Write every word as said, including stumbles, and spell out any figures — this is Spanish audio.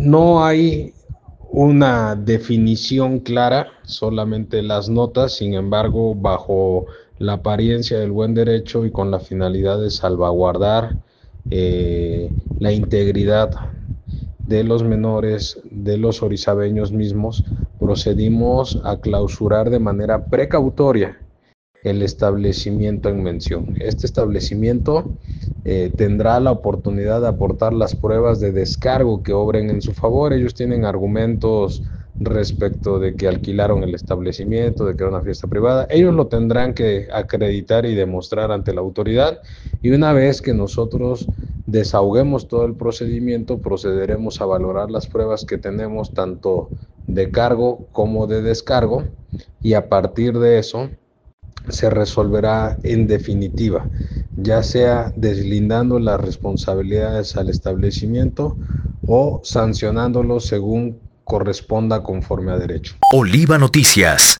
no hay una definición clara, solamente las notas, sin embargo, bajo la apariencia del buen derecho y con la finalidad de salvaguardar eh, la integridad de los menores, de los orizabeños mismos, procedimos a clausurar de manera precautoria el establecimiento en mención. Este establecimiento eh, tendrá la oportunidad de aportar las pruebas de descargo que obren en su favor. Ellos tienen argumentos respecto de que alquilaron el establecimiento, de que era una fiesta privada. Ellos lo tendrán que acreditar y demostrar ante la autoridad, y una vez que nosotros desahoguemos todo el procedimiento, procederemos a valorar las pruebas que tenemos tanto de cargo como de descargo, y a partir de eso se resolverá en definitiva, ya sea deslindando las responsabilidades al establecimiento o sancionándolo según corresponda conforme a derecho. Oliva Noticias.